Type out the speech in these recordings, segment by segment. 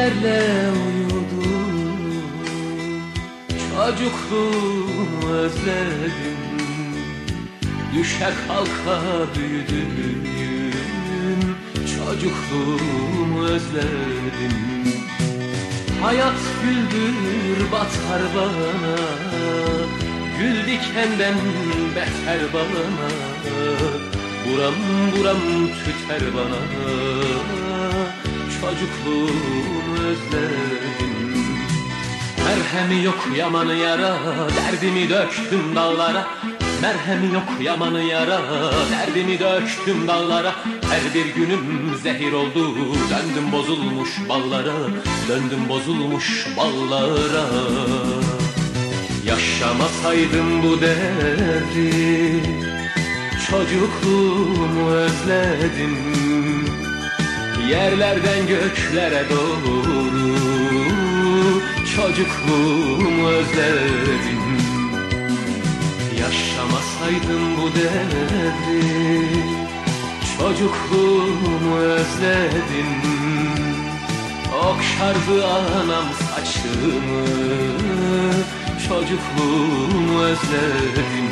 Gecelerle uyudum, çocukluğumu özledim. Düşe kalka büyüdüm, çocukluğumu özledim. Hayat güldür batar bana, gül dikenden beter bana. Buram buram tüter bana, çocukluğumu özledim. Merhemi yok yamanı yara, derdimi döktüm dağlara. Merhemi yok yamanı yara, derdimi döktüm dağlara. Her bir günüm zehir oldu, döndüm bozulmuş ballara. Döndüm bozulmuş ballara. Yaşamasaydım bu devri, çocukluğumu özledim. Yerlerden göklere doğru, çocukluğumu özledim. Yaşamasaydım bu devri, çocukluğumu özledim. Okşardı anam saçımı, çocukluğumu özledim.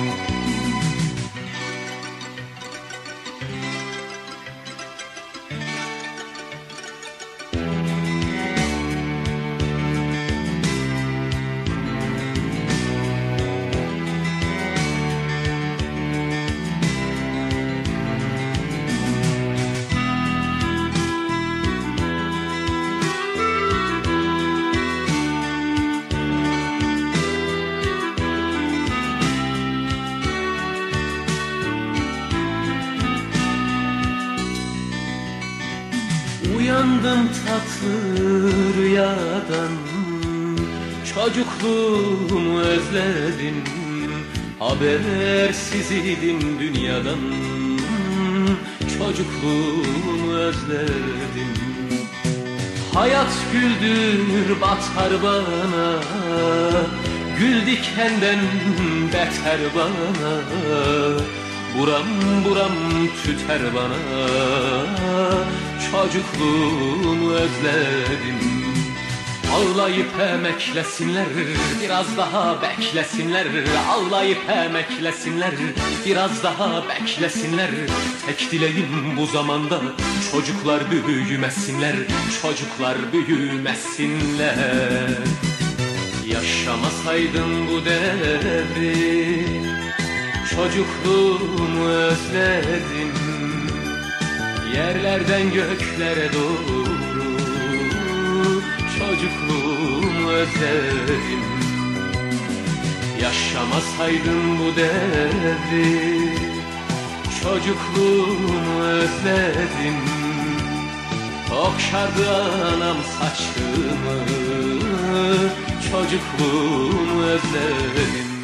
Uyandım tatlı rüyadan, çocukluğumu özledim. Habersiz idim dünyadan, çocukluğumu özledim. Hayat güldür batar bana, gül dikenden beter bana. Buram buram tüter bana, çocukluğumu özledim. Ağlayıp emeklesinler, biraz daha beklesinler. Ağlayıp emeklesinler, biraz daha beklesinler. Tek dileğim bu zamanda çocuklar büyümesinler, çocuklar büyümesinler. Yaşamasaydım bu devri, çocukluğumu özledim. Yerlerden göklere doğru, çocukluğumu özledim. Yaşamasaydım bu devri, çocukluğumu özledim. Okşardı anam saçımı, çocukluğumu özledim.